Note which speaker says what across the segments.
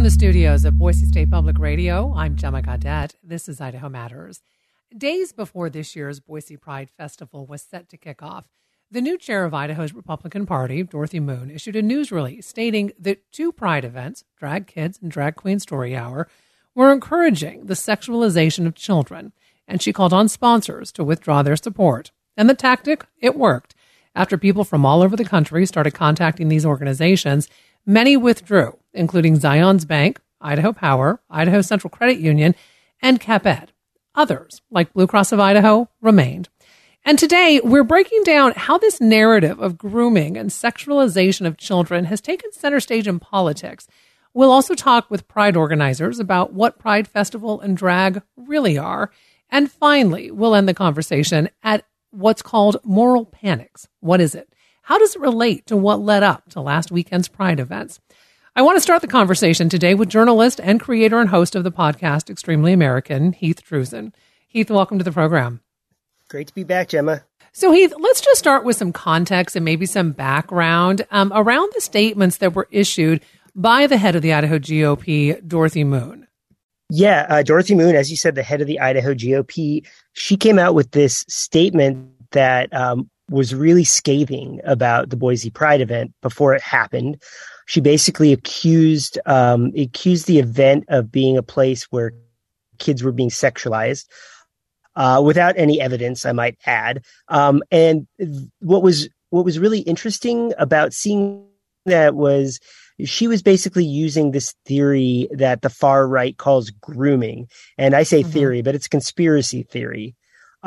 Speaker 1: the studios of Boise State Public Radio, I'm Gemma Gaudette. This is Idaho Matters. Days before this year's Boise Pride Festival was set to kick off, the new chair of Idaho's Republican Party, Dorothy Moon, issued a news release stating that two Pride events, Drag Kids and Drag Queen Story Hour, were encouraging the sexualization of children, and she called on sponsors to withdraw their support. And the tactic, it worked. After people from all over the country started contacting these organizations, many withdrew, including Zions Bank, Idaho Power, Idaho Central Credit Union, and CapEd. Others, like Blue Cross of Idaho, remained. And today, we're breaking down how this narrative of grooming and sexualization of children has taken center stage in politics. We'll also talk with Pride organizers about what Pride Festival and drag really are. And finally, we'll end the conversation at what's called moral panics. What is it? How does it relate to what led up to last weekend's Pride events? I want to start the conversation today with journalist and creator and host of the podcast Extremely American, Heath Trusen. Heath, welcome to the program.
Speaker 2: Great to be back, Gemma.
Speaker 1: So Heath, let's just start with some context and maybe some background around the statements that were issued by the head of the Idaho GOP, Dorothy Moon.
Speaker 2: Yeah, Dorothy Moon, as you said, the head of the Idaho GOP, she came out with this statement that was really scathing about the Boise Pride event before it happened. She basically accused the event of being a place where kids were being sexualized without any evidence, I might add. And what was really interesting about seeing that was she was basically using this theory that the far right calls grooming. And I say theory, but it's conspiracy theory.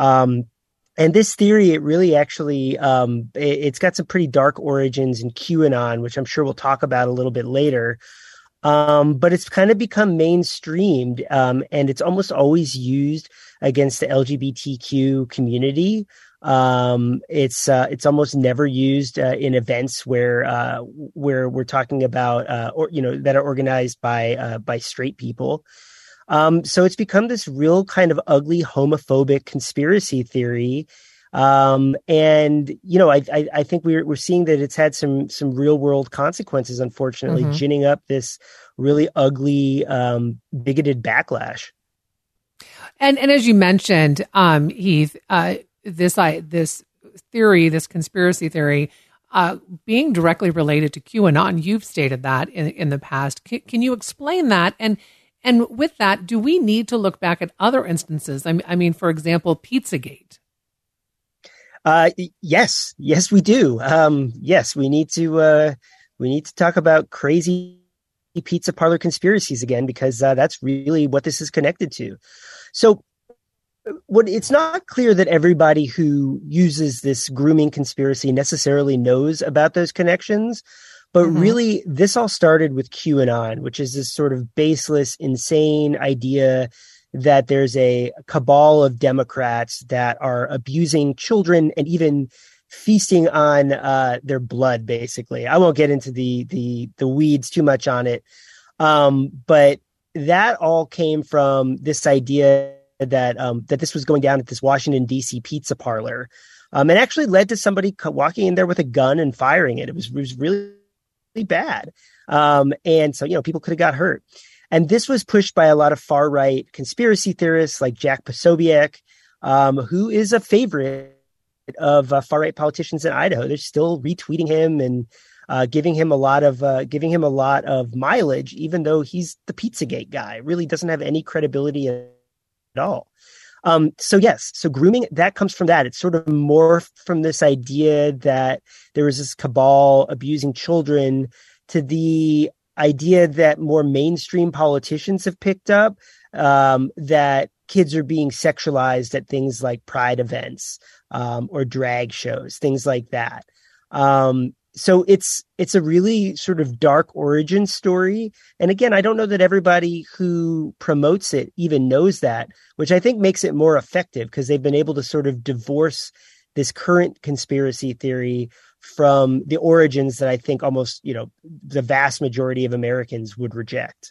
Speaker 2: And this theory, it really actually, it's got some pretty dark origins in QAnon, which I'm sure we'll talk about a little bit later. But it's kind of become mainstreamed, and it's almost always used against the LGBTQ community. It's almost never used in events where we're talking about, that are organized by straight people. So it's become this real kind of ugly homophobic conspiracy theory. I think we're seeing that it's had some real world consequences, unfortunately, ginning up this really ugly, bigoted backlash.
Speaker 1: And as you mentioned, Heath, this theory, this conspiracy theory, being directly related to QAnon, you've stated that in the past. Can you explain that? And with that, do we need to look back at other instances? I mean, for example, Pizzagate.
Speaker 2: Yes, we do. Yes, we need to talk about crazy pizza parlor conspiracies again, because that's really what this is connected to. So it's not clear that everybody who uses this grooming conspiracy necessarily knows about those connections. But really, this all started with QAnon, which is this sort of baseless, insane idea that there's a cabal of Democrats that are abusing children and even feasting on their blood, basically. I won't get into the weeds too much on it. But that all came from this idea that this was going down at this Washington, D.C. pizza parlor, and actually led to somebody walking in there with a gun and firing it. It was really bad. And so, people could have got hurt. And this was pushed by a lot of far right conspiracy theorists like Jack Posobiec, who is a favorite of far right politicians in Idaho. They're still retweeting him and giving him a lot of mileage, even though he's the Pizzagate guy. Really doesn't have any credibility at all. So grooming, that comes from that. It's sort of morphed from this idea that there was this cabal abusing children to the idea that more mainstream politicians have picked up, that kids are being sexualized at things like Pride events, or drag shows, things like that. So it's a really sort of dark origin story. And again, I don't know that everybody who promotes it even knows that, which I think makes it more effective because they've been able to sort of divorce this current conspiracy theory from the origins that I think almost, the vast majority of Americans would reject.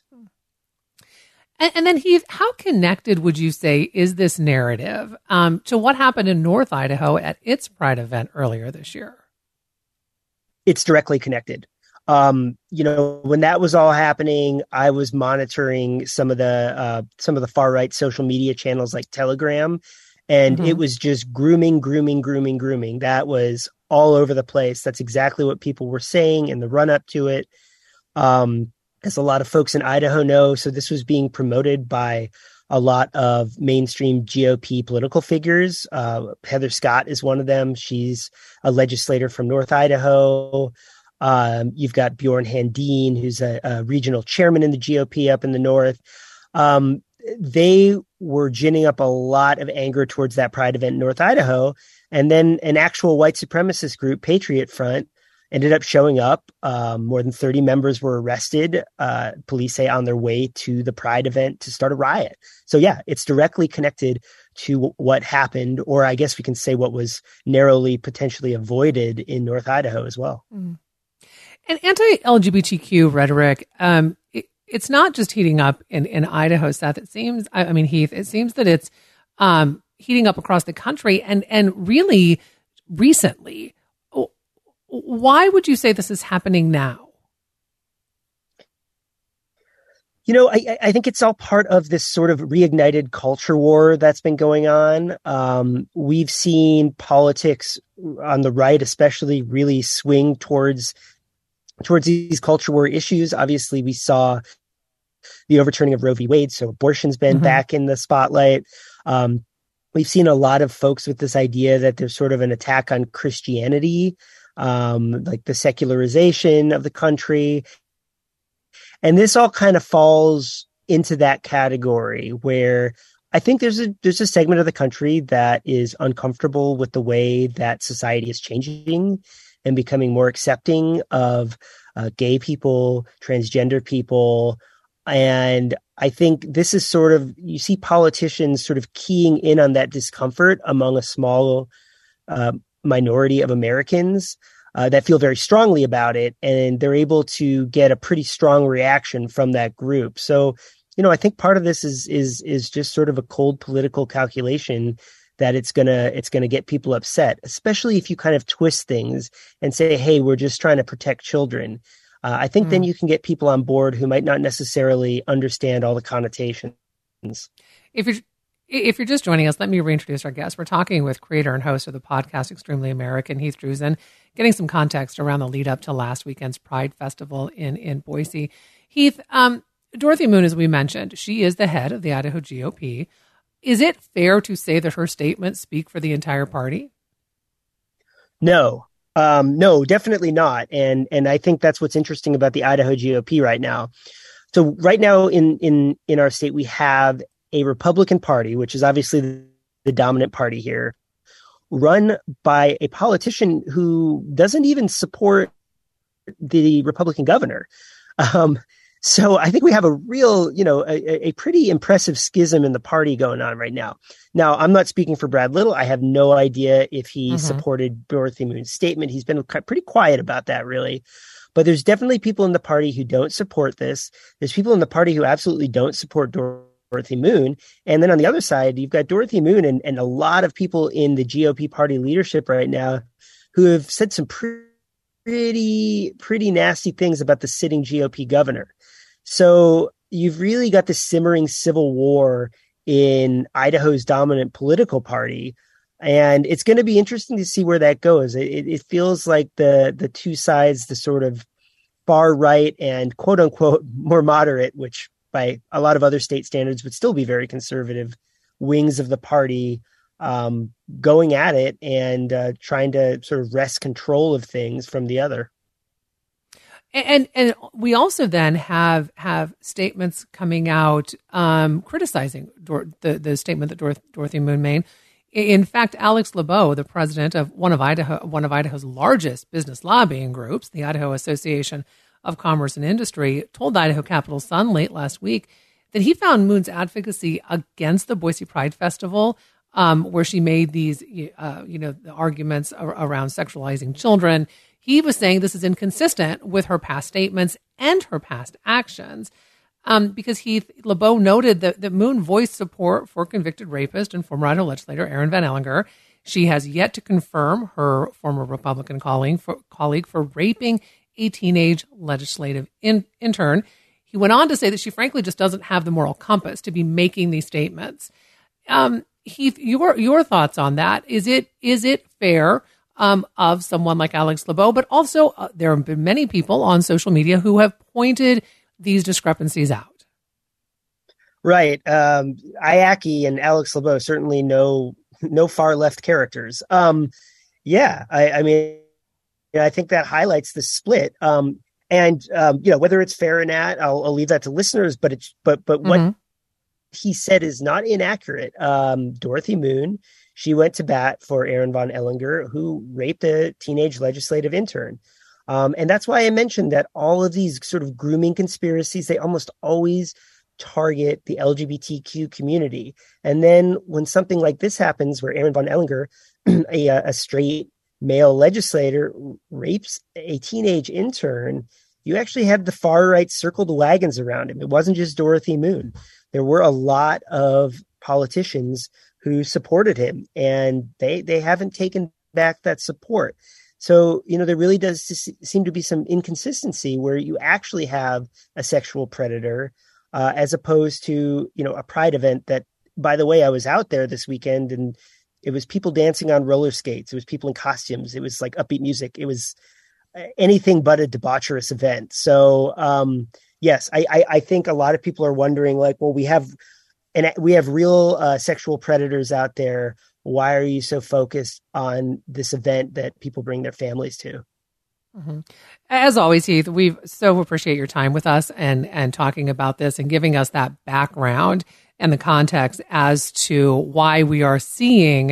Speaker 1: And then Heath, how connected would you say is this narrative to what happened in North Idaho at its Pride event earlier this year?
Speaker 2: It's directly connected. When that was all happening, I was monitoring some of the far right social media channels like Telegram, and it was just grooming. That was all over the place. That's exactly what people were saying in the run up to it. As a lot of folks in Idaho know, so this was being promoted by a lot of mainstream GOP political figures. Heather Scott is one of them. She's a legislator from North Idaho. You've got Bjorn Handin, who's a regional chairman in the GOP up in the north. They were ginning up a lot of anger towards that Pride event in North Idaho. And then an actual white supremacist group, Patriot Front, ended up showing up. More than 30 members were arrested, police say, on their way to the Pride event to start a riot. So yeah, it's directly connected to what happened, or I guess we can say what was narrowly potentially avoided in North Idaho as well.
Speaker 1: Mm. And anti-LGBTQ rhetoric, it's not just heating up in Idaho, Seth. It seems, Heath, it seems that it's heating up across the country and really recently. Why would you say this is happening now?
Speaker 2: I think it's all part of this sort of reignited culture war that's been going on. We've seen politics on the right, especially, really swing towards these culture war issues. Obviously, we saw the overturning of Roe v. Wade, so abortion's been back in the spotlight. We've seen a lot of folks with this idea that there's sort of an attack on Christianity, like the secularization of the country. And this all kind of falls into that category where I think there's a segment of the country that is uncomfortable with the way that society is changing and becoming more accepting of gay people, transgender people. And I think this is sort of, you see politicians sort of keying in on that discomfort among a small minority of Americans that feel very strongly about it, and they're able to get a pretty strong reaction from that group. So, I think part of this is just sort of a cold political calculation that it's gonna get people upset, especially if you kind of twist things and say, "Hey, we're just trying to protect children." I think then you can get people on board who might not necessarily understand all the connotations.
Speaker 1: If you're just joining us, let me reintroduce our guest. We're talking with creator and host of the podcast Extremely American, Heath Drusen, getting some context around the lead up to last weekend's Pride Festival in Boise. Heath, Dorothy Moon, as we mentioned, she is the head of the Idaho GOP. Is it fair to say that her statements speak for the entire party?
Speaker 2: No, definitely not. And I think that's what's interesting about the Idaho GOP right now. So right now in our state, we have a Republican Party, which is obviously the dominant party here, run by a politician who doesn't even support the Republican governor. So I think we have a real, a pretty impressive schism in the party going on right now. Now, I'm not speaking for Brad Little. I have no idea if he supported Dorothy Moon's statement. He's been pretty quiet about that, really. But there's definitely people in the party who don't support this. There's people in the party who absolutely don't support Dorothy Moon. And then on the other side, you've got Dorothy Moon and a lot of people in the GOP party leadership right now who have said some pretty nasty things about the sitting GOP governor. So you've really got this simmering civil war in Idaho's dominant political party. And it's going to be interesting to see where that goes. It feels like the two sides, the sort of far right and quote unquote more moderate, which by a lot of other state standards would still be very conservative, wings of the party going at it and trying to sort of wrest control of things from the other.
Speaker 1: And we also then have statements coming out criticizing the statement that Dorothy Moon made. In fact, Alex LeBeau, the president of one of Idaho's largest business lobbying groups, the Idaho Association of Commerce and Industry, told the Idaho Capital Sun late last week that he found Moon's advocacy against the Boise Pride Festival, where she made these, the arguments around sexualizing children. He was saying this is inconsistent with her past statements and her past actions, because LeBeau noted that Moon voiced support for convicted rapist and former Idaho legislator Aaron Van Ellinger. She has yet to confirm her former Republican colleague for raping a teenage legislative intern. He went on to say that she frankly just doesn't have the moral compass to be making these statements. Heath, your thoughts on that? Is it fair of someone like Alex LeBeau, but also there have been many people on social media who have pointed these discrepancies out?
Speaker 2: Right. Iaki and Alex LeBeau certainly no far left characters. Yeah, I mean, I think that highlights the split. Whether it's fair or not, I'll leave that to listeners. But what he said is not inaccurate. Dorothy Moon, she went to bat for Aaron Von Ellinger, who raped a teenage legislative intern. And that's why I mentioned that all of these sort of grooming conspiracies, they almost always target the LGBTQ community. And then when something like this happens, where Aaron Von Ellinger, a straight male legislator, rapes a teenage intern, you actually had the far right circle the wagons around him. It wasn't just Dorothy Moon. There were a lot of politicians who supported him, and they haven't taken back that support. So, there really does seem to be some inconsistency where you actually have a sexual predator as opposed to, a pride event that, by the way, I was out there this weekend and it was people dancing on roller skates. It was people in costumes. It was like upbeat music. It was anything but a debaucherous event. So, yes, I think a lot of people are wondering, like, well, we have real sexual predators out there. Why are you so focused on this event that people bring their families to?
Speaker 1: Mm-hmm. As always, Heath, we so appreciate your time with us and talking about this and giving us that background and the context as to why we are seeing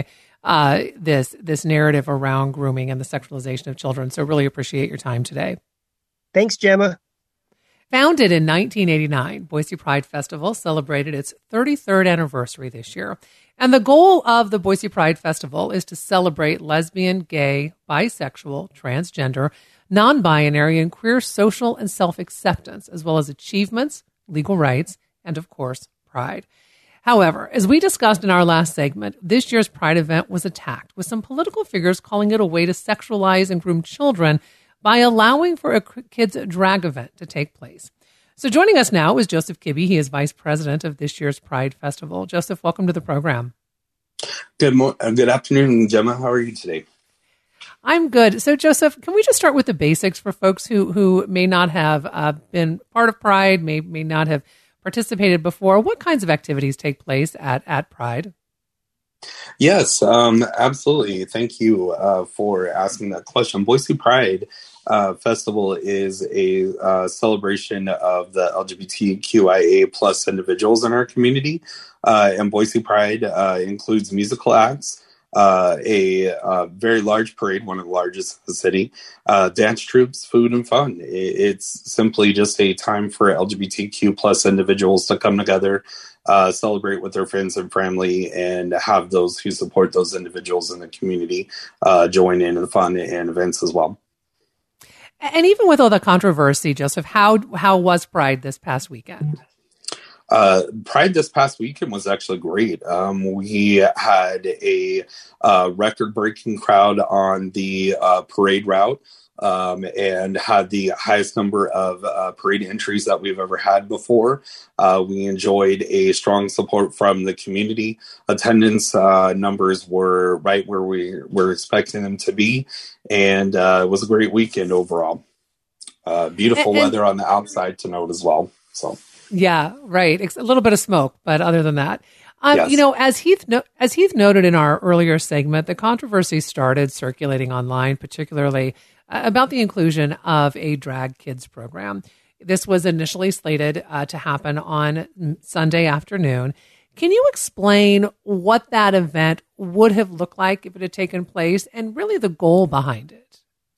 Speaker 1: this narrative around grooming and the sexualization of children. So really appreciate your time today.
Speaker 2: Thanks, Gemma.
Speaker 1: Founded in 1989, Boise Pride Festival celebrated its 33rd anniversary this year. And the goal of the Boise Pride Festival is to celebrate lesbian, gay, bisexual, transgender, non-binary, and queer social and self-acceptance, as well as achievements, legal rights, and, of course, pride. However, as we discussed in our last segment, this year's Pride event was attacked, with some political figures calling it a way to sexualize and groom children by allowing for a kids' drag event to take place. So joining us now is Joseph Kibbe. He is vice president of this year's Pride Festival. Joseph, welcome to the program.
Speaker 3: Good afternoon, Gemma. How are you today?
Speaker 1: I'm good. So, Joseph, can we just start with the basics for folks who may not have been part of Pride, may not have participated before? What kinds of activities take place at Pride?
Speaker 3: Yes, absolutely. Thank you for asking that question. Boise Pride Festival is a celebration of the LGBTQIA plus individuals in our community. And Boise Pride includes musical acts, a very large parade, one of the largest in the city, dance troupes, food, and fun. It's simply just a time for LGBTQ plus individuals to come together, celebrate with their friends and family, and have those who support those individuals in the community join in the fun and events as well.
Speaker 1: And even with all the controversy, Joseph, how was Pride this past weekend?
Speaker 3: Pride this past weekend was actually great. We had a record-breaking crowd on the parade route and had the highest number of parade entries that we've ever had before. We enjoyed a strong support from the community. Attendance numbers were right where we were expecting them to be, and it was a great weekend overall. Beautiful weather on the outside to note as well. So.
Speaker 1: Yeah, right. A little bit of smoke, but other than that,
Speaker 3: yes.
Speaker 1: As Heath noted in our earlier segment, the controversy started circulating online, particularly about the inclusion of a drag kids program. This was initially slated to happen on Sunday afternoon. Can you explain what that event would have looked like if it had taken place, and really the goal behind it?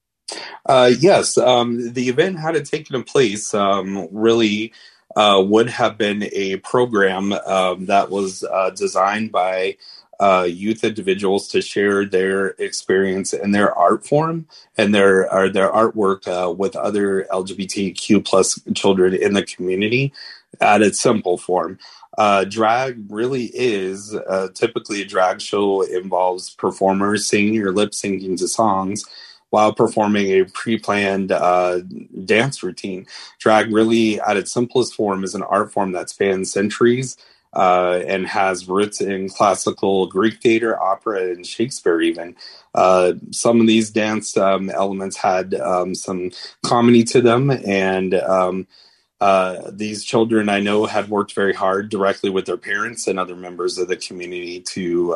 Speaker 3: Yes, the event had it taken place really would have been a program that was designed by youth individuals to share their experience and their art form and their artwork with other LGBTQ plus children in the community at its simple form. Drag really is typically a drag show involves performers singing or lip syncing to songs. while performing a pre-planned dance routine. Drag really, at its simplest form, is an art form that spans centuries and has roots in classical Greek theater, opera, and Shakespeare even. Some of these dance elements had some comedy to them, and these children, I know, had worked very hard directly with their parents and other members of the community to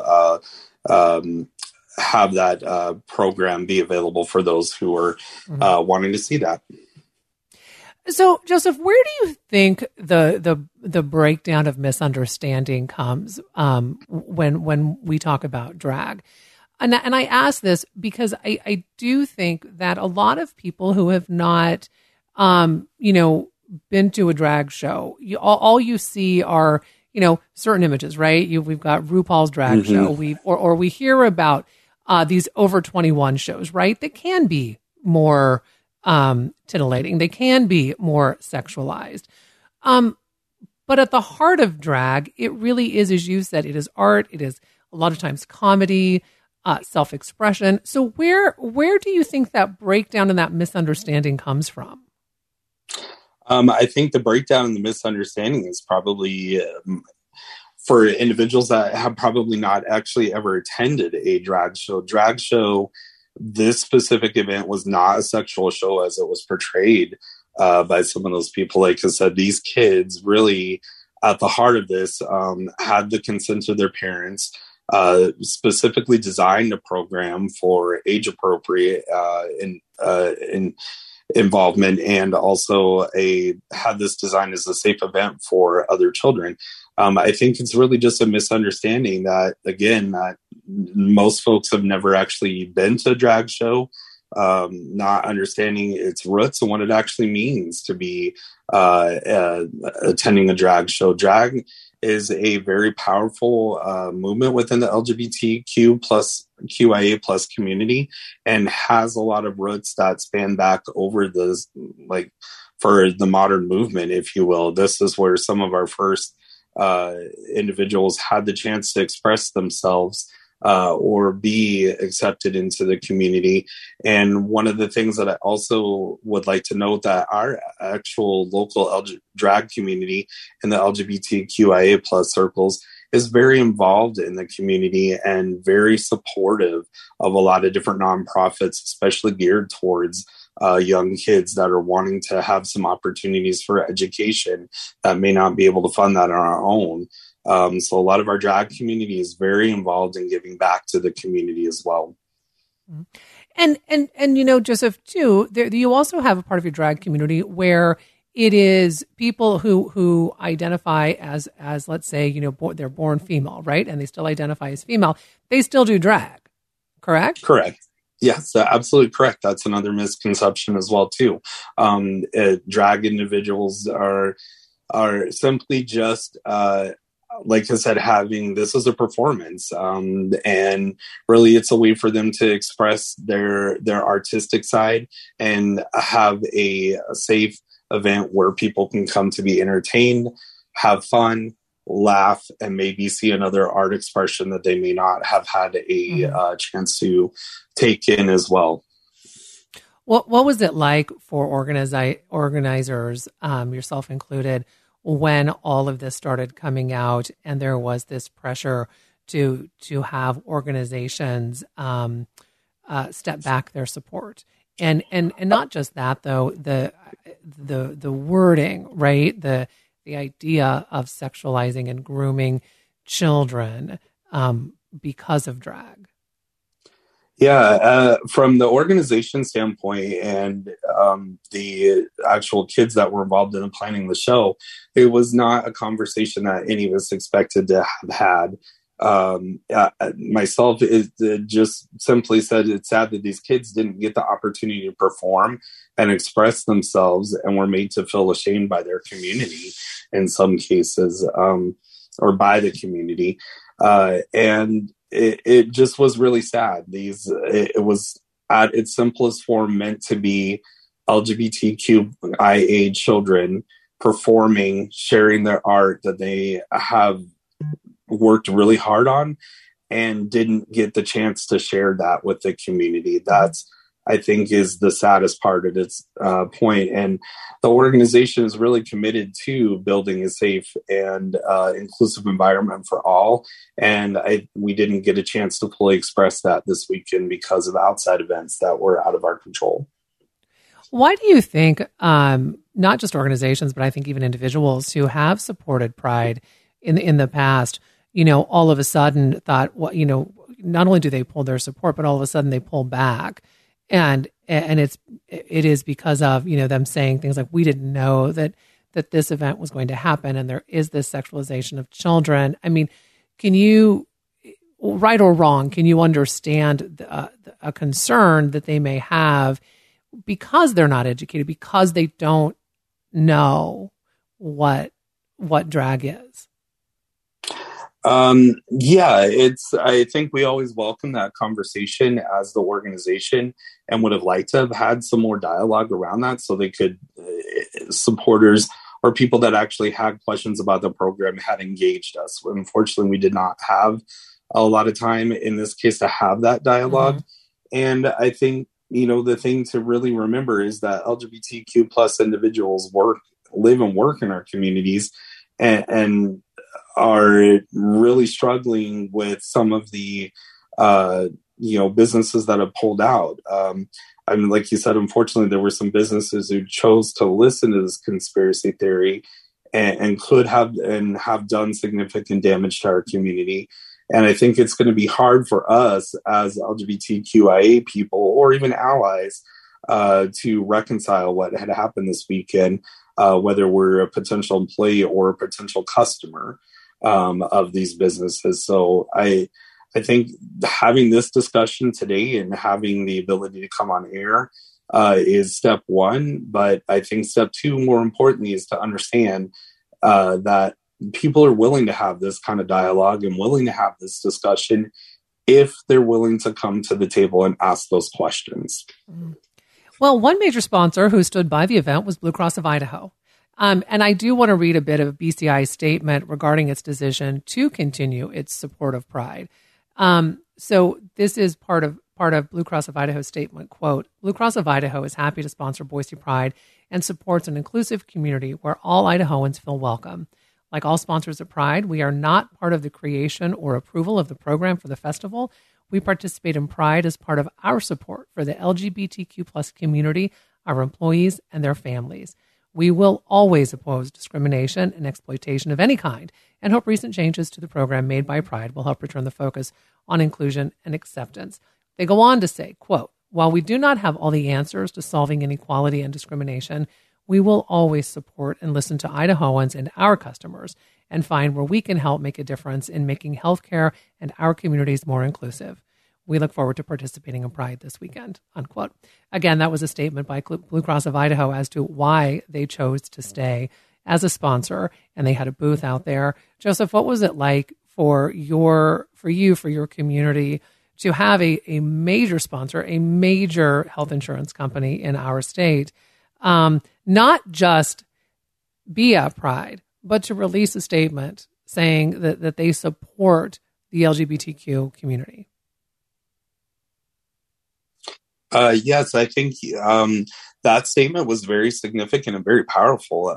Speaker 3: have that program be available for those who are wanting to see that.
Speaker 1: So, Joseph, where do you think the breakdown of misunderstanding comes when we talk about drag? And I ask this because I do think that a lot of people who have not, been to a drag show, all you see are certain images, right? We've got RuPaul's drag show, we hear about these over 21 shows, right? That can be more titillating. They can be more sexualized. But at the heart of drag, it really is, as you said, it is art. It is a lot of times comedy, self-expression. So where do you think that breakdown and that misunderstanding comes from?
Speaker 3: I think the breakdown and the misunderstanding is probably for individuals that have probably not actually ever attended a drag show. Drag show, this specific event was not a sexual show as it was portrayed by some of those people. Like I said, these kids really, at the heart of this, had the consent of their parents, specifically designed a program for age-appropriate involvement, and also had this designed as a safe event for other children. I think it's really just a misunderstanding that, again, that most folks have never actually been to a drag show, not understanding its roots and what it actually means to be attending a drag show. Drag is a very powerful movement within the LGBTQ plus QIA plus community, and has a lot of roots that span back over for the modern movement, if you will. This is where some of our first individuals had the chance to express themselves or be accepted into the community. And one of the things that I also would like to note, that our actual local drag community in the LGBTQIA plus circles is very involved in the community and very supportive of a lot of different nonprofits, especially geared towards young kids that are wanting to have some opportunities for education that may not be able to fund that on our own. So a lot of our drag community is very involved in giving back to the community as well.
Speaker 1: And Joseph, too, you also have a part of your drag community where it is people who identify as let's say, they're born female, right? And they still identify as female. They still do drag, correct?
Speaker 3: Correct. Yes, absolutely correct. That's another misconception as well, too. Drag individuals are simply just, like I said, having this as a performance, and really it's a way for them to express their artistic side and have a safe event where people can come to be entertained, have fun, laugh, and maybe see another art expression that they may not have had a chance to take in as well.
Speaker 1: What was it like for organizers, yourself included, when all of this started coming out and there was this pressure to have organizations step back their support? And not just that, though, the wording, right? The idea of sexualizing and grooming children because of drag.
Speaker 3: Yeah, from the organization standpoint and the actual kids that were involved in planning the show, it was not a conversation that any of us expected to have had. Myself, just simply said it's sad that these kids didn't get the opportunity to perform and express themselves and were made to feel ashamed by their community in some cases, or by the community. And it just was really sad. It was at its simplest form meant to be LGBTQIA children performing, sharing their art that they have worked really hard on and didn't get the chance to share that with the community. I think is the saddest part at its point. And the organization is really committed to building a safe and inclusive environment for all. And we didn't get a chance to fully express that this weekend because of outside events that were out of our control.
Speaker 1: Why do you think, not just organizations, but I think even individuals who have supported Pride in the past, all of a sudden thought, well, not only do they pull their support, but all of a sudden they pull back, and it is because of them saying things like, we didn't know that this event was going to happen, and there is this sexualization of children. I mean, can you, right or wrong, can you understand a concern that they may have because they're not educated, because they don't know what drag is?
Speaker 3: I think we always welcome that conversation as the organization and would have liked to have had some more dialogue around that so they could, supporters or people that actually had questions about the program had engaged us. Unfortunately, we did not have a lot of time in this case to have that dialogue. Mm-hmm. And I think, the thing to really remember is that LGBTQ plus individuals live and work in our communities and are really struggling with some of the, businesses that have pulled out. Like you said, unfortunately, there were some businesses who chose to listen to this conspiracy theory and could have and have done significant damage to our community. And I think it's going to be hard for us as LGBTQIA people or even allies to reconcile what had happened this weekend, whether we're a potential employee or a potential customer of these businesses. So I think having this discussion today and having the ability to come on air is step one. But I think step two, more importantly, is to understand that people are willing to have this kind of dialogue and willing to have this discussion if they're willing to come to the table and ask those questions.
Speaker 1: Well, one major sponsor who stood by the event was Blue Cross of Idaho. And I do want to read a bit of BCI's statement regarding its decision to continue its support of Pride. So this is part of Blue Cross of Idaho's statement, quote, Blue Cross of Idaho is happy to sponsor Boise Pride and supports an inclusive community where all Idahoans feel welcome. Like all sponsors of Pride, we are not part of the creation or approval of the program for the festival. We participate in Pride as part of our support for the LGBTQ plus community, our employees, and their families. We will always oppose discrimination and exploitation of any kind and hope recent changes to the program made by Pride will help return the focus on inclusion and acceptance. They go on to say, quote, while we do not have all the answers to solving inequality and discrimination, we will always support and listen to Idahoans and our customers and find where we can help make a difference in making healthcare and our communities more inclusive. We look forward to participating in Pride this weekend, unquote. Again, that was a statement by Blue Cross of Idaho as to why they chose to stay as a sponsor, and they had a booth out there. Joseph, what was it like for your community to have a major sponsor, a major health insurance company in our state, not just be at Pride, but to release a statement saying that they support the LGBTQ community?
Speaker 3: Yes, I think that statement was very significant and very powerful.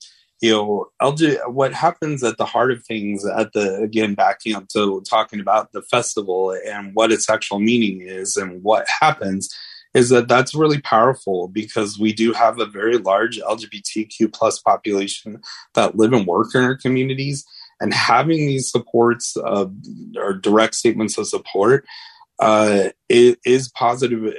Speaker 3: What happens at the heart of things, again, backing up to talking about the festival and what its actual meaning is and what happens, is that's really powerful because we do have a very large LGBTQ plus population that live and work in our communities, and having these supports or direct statements of support it is positive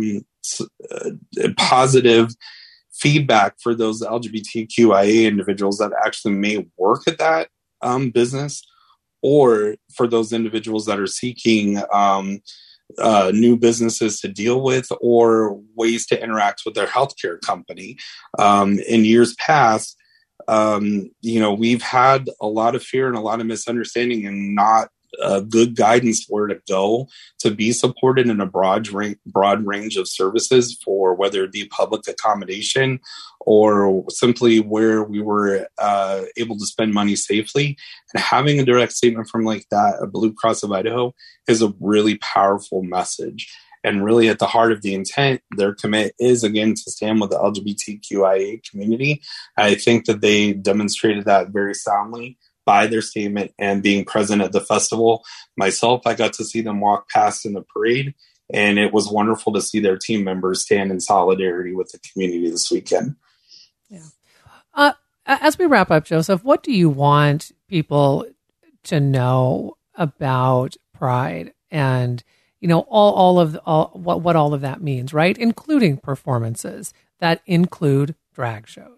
Speaker 3: feedback for those LGBTQIA individuals that actually may work at that business, or for those individuals that are seeking new businesses to deal with or ways to interact with their healthcare company. In years past, we've had a lot of fear and a lot of misunderstanding and not good guidance where to go to be supported in a broad range of services, for whether it be public accommodation or simply where we were able to spend money safely. And having a direct statement from like that, a Blue Cross of Idaho, is a really powerful message. And really at the heart of the intent, their commit is, again, to stand with the LGBTQIA community. I think that they demonstrated that very soundly by their statement and being present at the festival. Myself, I got to see them walk past in the parade, and it was wonderful to see their team members stand in solidarity with the community this weekend.
Speaker 1: Yeah. As we wrap up, Joseph, what do you want people to know about Pride and, what all of that means, right? Including performances that include drag shows.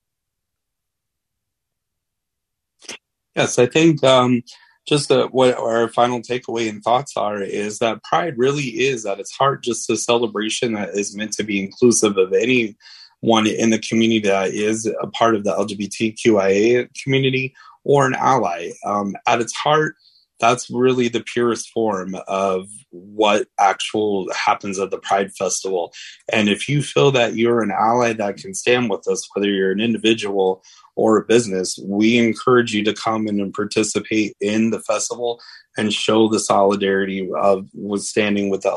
Speaker 3: Yes, I think just what our final takeaway and thoughts are is that Pride really is at its heart just a celebration that is meant to be inclusive of anyone in the community that is a part of the LGBTQIA community or an ally. At its heart, that's really the purest form of what actual happens at the Pride Festival. And if you feel that you're an ally that can stand with us, whether you're an individual or a business, we encourage you to come in and participate in the festival and show the solidarity of standing with the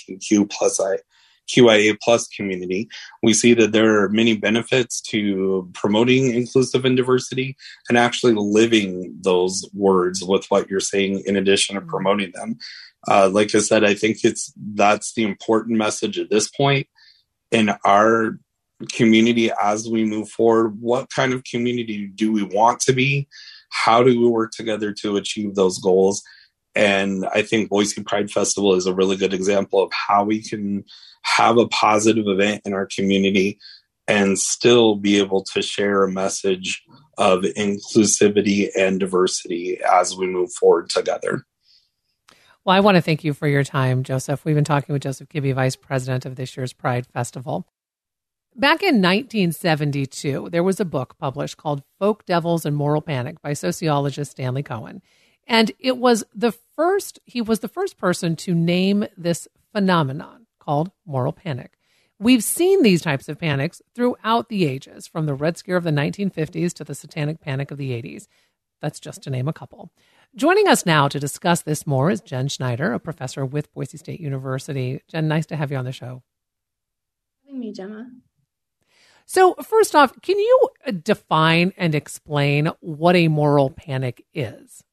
Speaker 3: QIA plus community. We see that there are many benefits to promoting inclusive and diversity and actually living those words with what you're saying in addition to promoting them. Like I said, I think that's the important message at this point in our community as we move forward. What kind of community do we want to be? How do we work together to achieve those goals? And I think Boise Pride Festival is a really good example of how we can have a positive event in our community and still be able to share a message of inclusivity and diversity as we move forward together.
Speaker 1: Well, I want to thank you for your time, Joseph. We've been talking with Joseph Kibbe, Vice President of this year's Pride Festival. Back in 1972, there was a book published called Folk Devils and Moral Panic by sociologist Stanley Cohen. And he was the first person to name this phenomenon called moral panic. We've seen these types of panics throughout the ages, from the Red Scare of the 1950s to the Satanic Panic of the 80s. That's just to name a couple. Joining us now to discuss this more is Jen Schneider, a professor with Boise State University. Jen, nice to have you on the show.
Speaker 4: Having me, Gemma.
Speaker 1: So first off, can you define and explain what a moral panic is?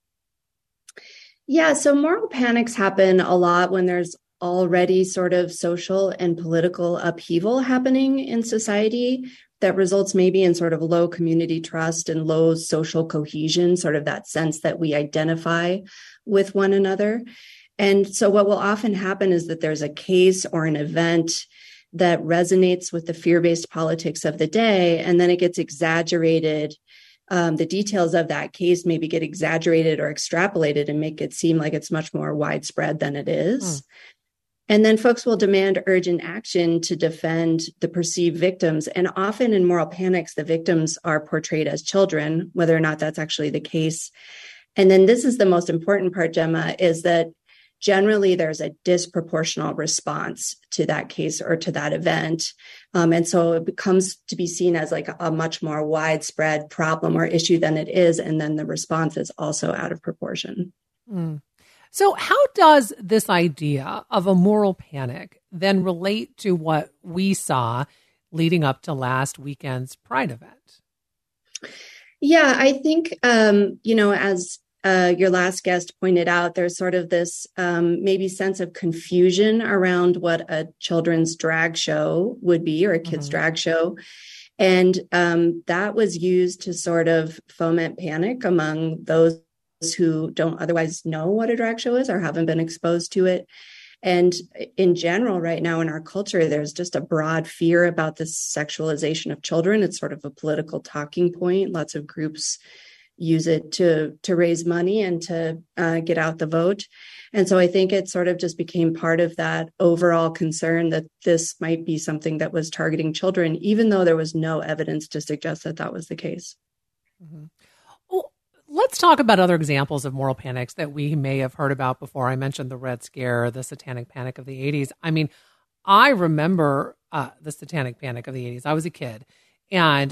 Speaker 4: Yeah, so moral panics happen a lot when there's already sort of social and political upheaval happening in society that results maybe in sort of low community trust and low social cohesion, sort of that sense that we identify with one another. And so what will often happen is that there's a case or an event that resonates with the fear-based politics of the day, and then it gets exaggerated. The details of that case maybe get exaggerated or extrapolated and make it seem like it's much more widespread than it is. And then folks will demand urgent action to defend the perceived victims. And often in moral panics, the victims are portrayed as children, whether or not that's actually the case. And then this is the most important part, Gemma, is that generally there's a disproportional response to that case or to that event. And so it becomes to be seen as like a much more widespread problem or issue than it is. And then the response is also out of proportion.
Speaker 1: So how does this idea of a moral panic then relate to what we saw leading up to last weekend's Pride event?
Speaker 4: Yeah, I think, as your last guest pointed out, there's sort of this maybe sense of confusion around what a children's drag show would be or a kid's drag show. And that was used to sort of foment panic among those who don't otherwise know what a drag show is or haven't been exposed to it. And in general, right now in our culture, there's just a broad fear about the sexualization of children. It's sort of a political talking point. Lots of groups use it to raise money and to get out the vote. And so I think it sort of just became part of that overall concern that this might be something that was targeting children, even though there was no evidence to suggest that that was the case.
Speaker 1: Well, let's talk about other examples of moral panics that we may have heard about before. I mentioned the Red Scare, the Satanic Panic of the 80s. I mean, I remember the Satanic Panic of the 80s. I was a kid, and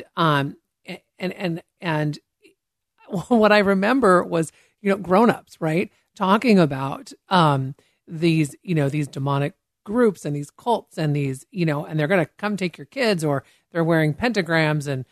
Speaker 1: what I remember was, grown-ups, right, talking about these demonic groups and these cults and these, and they're going to come take your kids, or they're wearing pentagrams and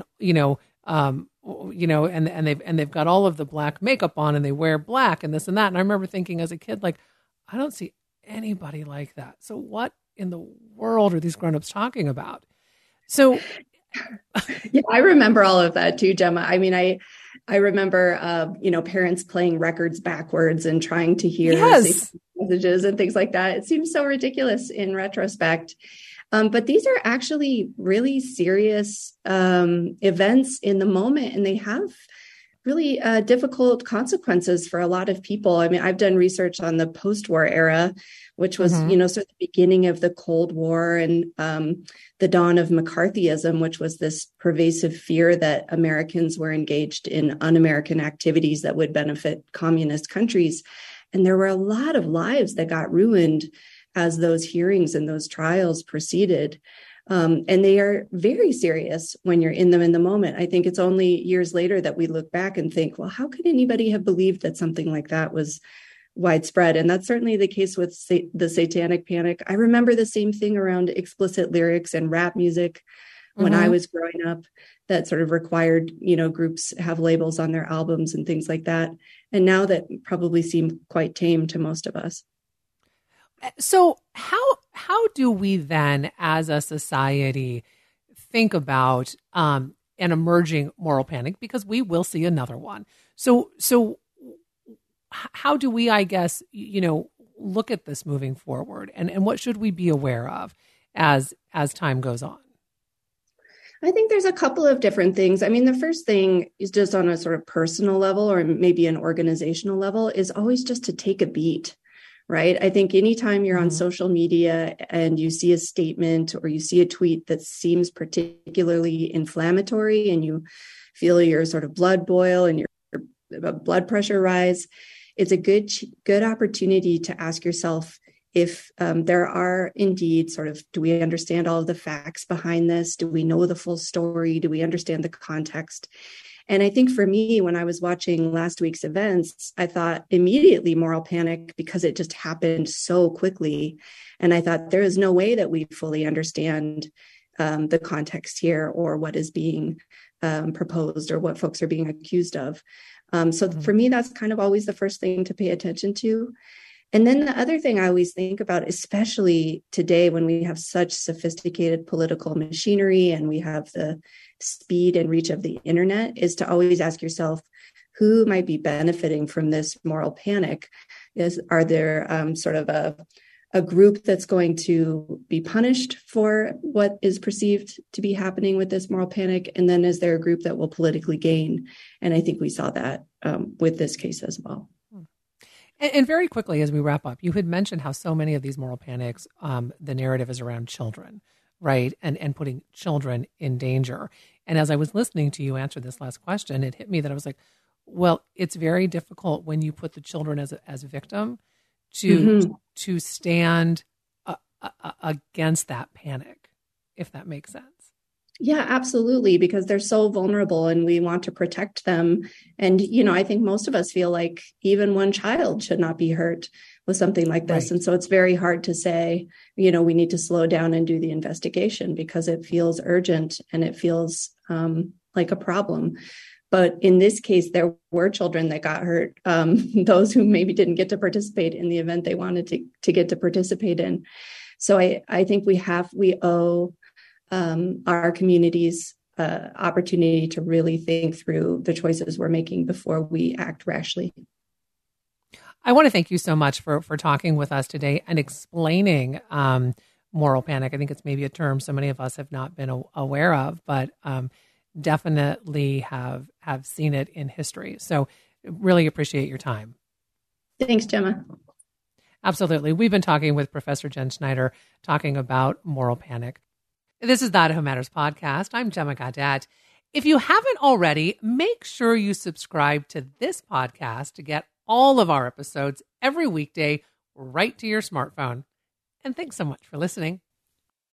Speaker 1: they've got all of the black makeup on and they wear black and this and that. And I remember thinking as a kid, like, I don't see anybody like that. So what in the world are these grownups talking about? So
Speaker 4: yeah, I remember all of that too, Gemma. I mean, I remember, parents playing records backwards and trying to hear messages and things like that. It seems so ridiculous in retrospect. But these are actually really serious events in the moment, and they have really difficult consequences for a lot of people. I mean, I've done research on the post-war era, which was, sort of the beginning of the Cold War and the dawn of McCarthyism, which was this pervasive fear that Americans were engaged in un-American activities that would benefit communist countries. And there were a lot of lives that got ruined as those hearings and those trials proceeded. And they are very serious when you're in them in the moment. I think it's only years later that we look back and think, well, how could anybody have believed that something like that was widespread? And that's certainly the case with the Satanic Panic. I remember the same thing around explicit lyrics and rap music when I was growing up, that sort of required, groups have labels on their albums and things like that. And now that probably seem quite tame to most of us.
Speaker 1: So how do we then, as a society, think about an emerging moral panic? Because we will see another one. So how do we, I guess, look at this moving forward, and what should we be aware of as time goes on?
Speaker 4: I think there's a couple of different things. I mean, the first thing is just on a sort of personal level or maybe an organizational level is always just to take a beat. Right. I think anytime you're on social media and you see a statement or you see a tweet that seems particularly inflammatory and you feel your sort of blood boil and your blood pressure rise, it's a good opportunity to ask yourself if there are indeed do we understand all of the facts behind this? Do we know the full story? Do we understand the context? And I think for me, when I was watching last week's events, I thought immediately moral panic because it just happened so quickly. And I thought there is no way that we fully understand the context here or what is being proposed or what folks are being accused of. So for me, that's kind of always the first thing to pay attention to. And then the other thing I always think about, especially today when we have such sophisticated political machinery and we have the speed and reach of the internet, is to always ask yourself, who might be benefiting from this moral panic? Are there sort of a group that's going to be punished for what is perceived to be happening with this moral panic? And then is there a group that will politically gain? And I think we saw that with this case as well.
Speaker 1: And very quickly, as we wrap up, you had mentioned how so many of these moral panics, the narrative is around children, right? And putting children in danger. And as I was listening to you answer this last question, it hit me that I was like, well, it's very difficult when you put the children as a victim to stand against that panic, if that makes sense.
Speaker 4: Yeah, absolutely, because they're so vulnerable and we want to protect them. And, I think most of us feel like even one child should not be hurt with something like this. Right. And so it's very hard to say, we need to slow down and do the investigation because it feels urgent and it feels like a problem. But in this case, there were children that got hurt, those who maybe didn't get to participate in the event they wanted to get to participate in. So I think we owe our communities opportunity to really think through the choices we're making before we act rashly.
Speaker 1: I want to thank you so much for talking with us today and explaining moral panic. I think it's maybe a term so many of us have not been aware of, but definitely have seen it in history. So really appreciate your time.
Speaker 4: Thanks, Gemma.
Speaker 1: Absolutely. We've been talking with Professor Jen Schneider, talking about moral panic. This is the Idaho Matters podcast. I'm Gemma Gaudette. If you haven't already, make sure you subscribe to this podcast to get all of our episodes every weekday right to your smartphone. And thanks so much for listening.